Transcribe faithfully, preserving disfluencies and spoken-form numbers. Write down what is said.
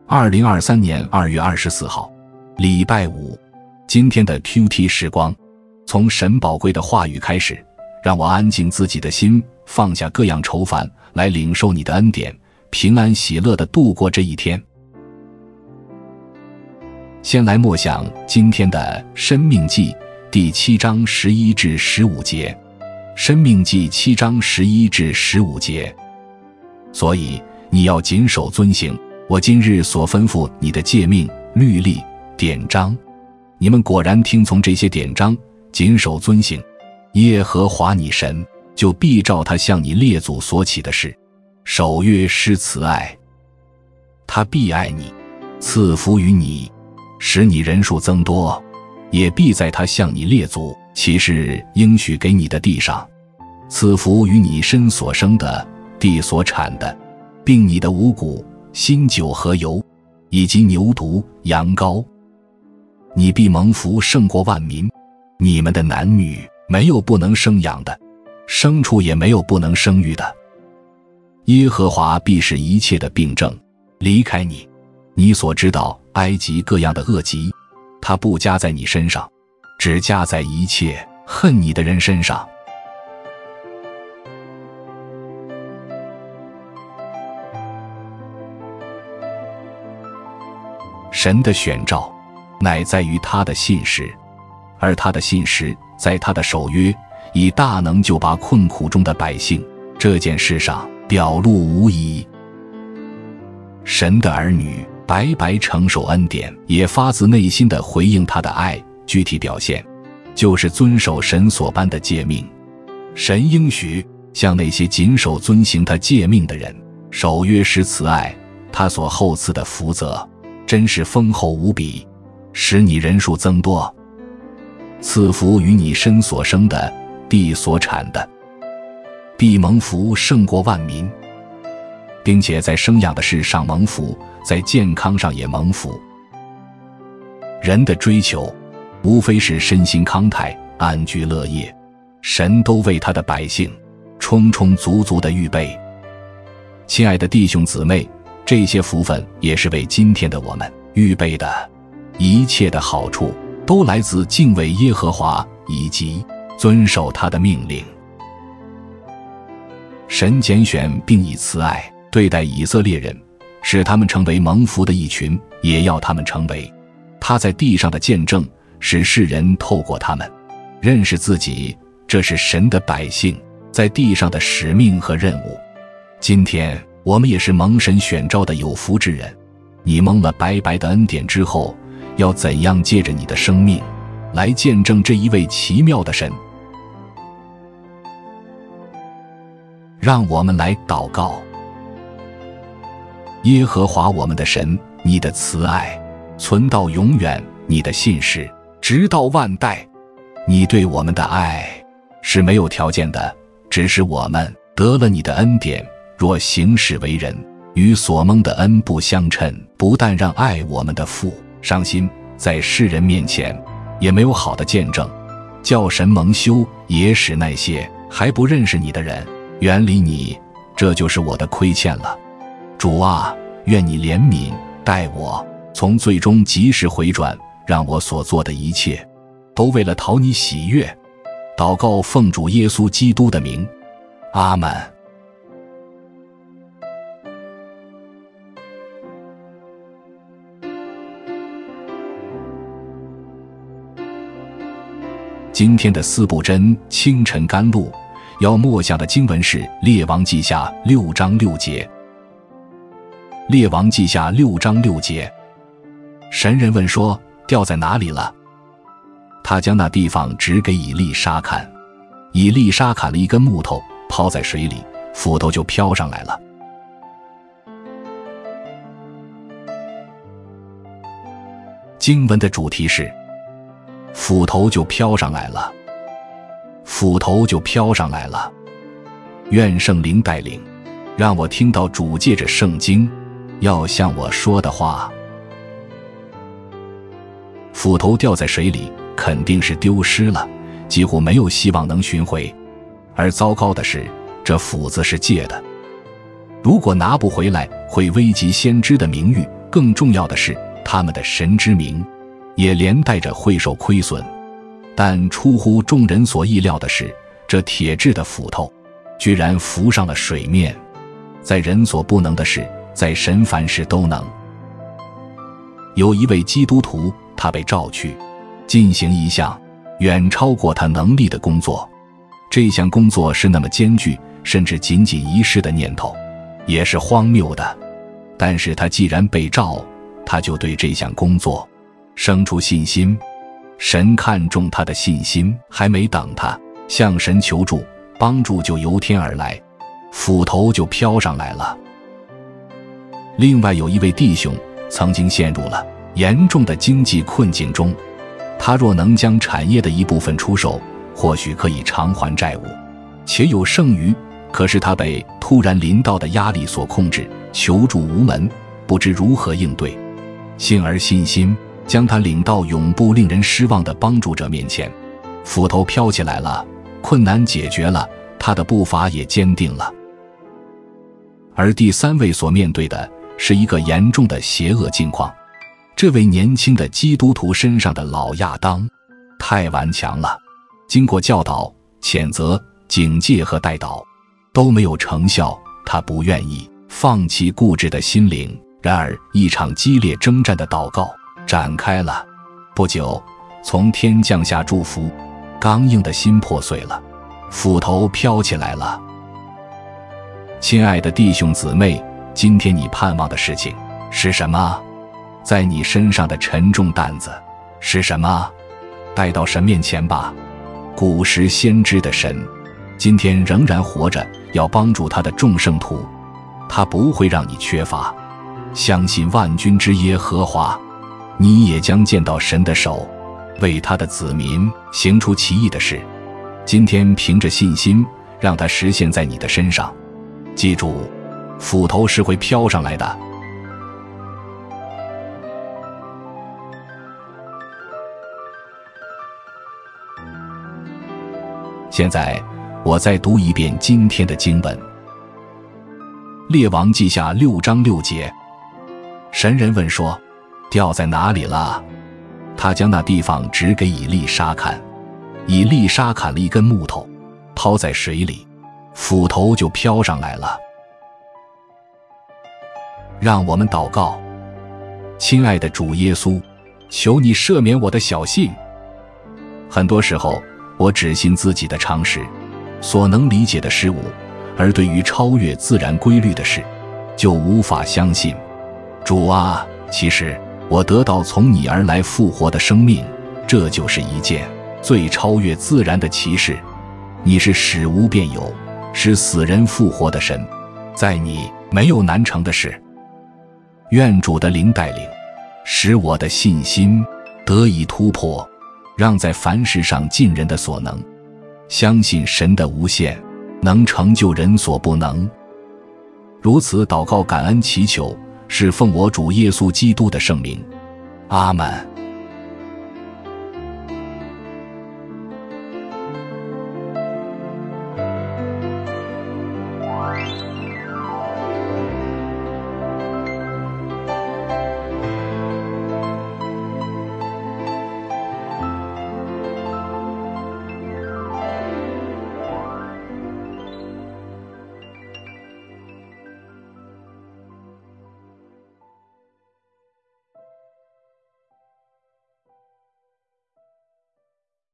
二零二三年二月二十四号，礼拜五。今天的 Q T 时光，从神宝贵的话语开始，让我安静自己的心，放下各样愁烦，来领受你的恩典，平安喜乐地度过这一天。先来默想今天的申命记第七章十一至十五节。申命记七章十一至十五节。所以你要谨守遵行我今日所吩咐你的诫命、律例、典章。你们果然听从这些典章，谨守遵行，耶和华你神就必照他向你列祖所起的事，守约施慈爱。他必爱你，赐福于你，使你人数增多，也必在他向你列祖起誓应许给你的地上，赐福于你身所生的，地所产的，并你的五谷、新酒和油，以及牛犊、羊羔。你必蒙福胜过万民，你们的男女没有不能生养的，牲畜也没有不能生育的。耶和华必使一切的病症离开你，你所知道埃及各样的恶疾，他不加在你身上，只加在一切恨你的人身上。神的选召乃在于他的信实，而他的信实在他的守约，以大能救拔困苦中的百姓，这件事上表露无遗。神的儿女白白承受恩典，也发自内心地回应他的爱，具体表现就是遵守神所颁的诫命。神应许向那些谨守遵行他诫命的人，守约施慈爱，他所厚赐的福泽真是丰厚无比，使你人数增多，赐福于你身所生的，地所产的，必蒙福胜过万民，并且在生养的事上蒙福，在健康上也蒙福。人的追求无非是身心康泰，安居乐业，神都为他的百姓充充足足的预备。亲爱的弟兄姊妹，这些福分也是为今天的我们预备的，一切的好处都来自敬畏耶和华以及遵守他的命令。神拣选并以慈爱对待以色列人，使他们成为蒙福的一群，也要他们成为他在地上的见证，使世人透过他们认识自己，这是神的百姓在地上的使命和任务。今天我们也是蒙神选召的有福之人，你蒙了白白的恩典之后，要怎样借着你的生命来见证这一位奇妙的神？让我们来祷告。耶和华我们的神，你的慈爱存到永远，你的信实直到万代。你对我们的爱是没有条件的，只是我们得了你的恩典，若行事为人与所蒙的恩不相称，不但让爱我们的父伤心，在世人面前也没有好的见证，叫神蒙羞，也使那些还不认识你的人远离你，这就是我的亏欠了。主啊，愿你怜悯待我，从最终及时回转，让我所做的一切都为了讨你喜悦。祷告奉主耶稣基督的名，阿们。今天的四部真清晨甘露要默想的经文是列王记下六章六节。列王记下六章六节，神人问说，掉在哪里了？他将那地方指给以利沙看，以利沙砍了一根木头抛在水里，斧头就飘上来了。经文的主题是斧头就飘上来了，斧头就飘上来了。愿圣灵带领，让我听到主借着圣经要向我说的话。斧头掉在水里，肯定是丢失了，几乎没有希望能寻回。而糟糕的是，这斧子是借的，如果拿不回来，会危及先知的名誉， 更重要的是，他们的神之名也连带着会受亏损。但出乎众人所意料的是，这铁制的斧头居然浮上了水面。在人所不能的事，在神凡事都能。有一位基督徒，他被召去进行一项远超过他能力的工作。这项工作是那么艰巨，甚至仅仅一试的念头也是荒谬的。但是他既然被召，他就对这项工作生出信心。神看重他的信心，还没等他向神求助，帮助就由天而来，斧头就飘上来了。另外有一位弟兄曾经陷入了严重的经济困境中，他若能将产业的一部分出售，或许可以偿还债务，且有剩余。可是他被突然临到的压力所控制，求助无门，不知如何应对。幸而信心将他领到永不令人失望的帮助者面前，斧头飘起来了，困难解决了，他的步伐也坚定了。而第三位所面对的是一个严重的邪恶境况。这位年轻的基督徒身上的老亚当太顽强了，经过教导、谴责、警戒和代祷都没有成效，他不愿意放弃固执的心灵。然而一场激烈征战的祷告展开了，不久从天降下祝福，刚硬的心破碎了，斧头飘起来了。亲爱的弟兄姊妹，今天你盼望的事情是什么？在你身上的沉重担子是什么？带到神面前吧。古时先知的神今天仍然活着，要帮助他的众圣徒，他不会让你缺乏。相信万军之耶和华，你也将见到神的手为他的子民行出奇异的事。今天凭着信心让它实现在你的身上。记住，斧头是会飘上来的。现在我再读一遍今天的经文。列王记下六章六节，神人问说，掉在哪里了？他将那地方指给以利沙看，以利沙砍了一根木头，抛在水里，斧头就飘上来了。让我们祷告。亲爱的主耶稣，求你赦免我的小信。很多时候我只信自己的常识，所能理解的事物，而对于超越自然规律的事就无法相信。主啊，其实我得到从你而来复活的生命，这就是一件最超越自然的奇事。你是使无变有，使死人复活的神，在你没有难成的事。愿主的灵带领，使我的信心得以突破，让在凡事上尽人的所能，相信神的无限能成就人所不能。如此祷告感恩祈求，是奉我主耶稣基督的圣名。阿们。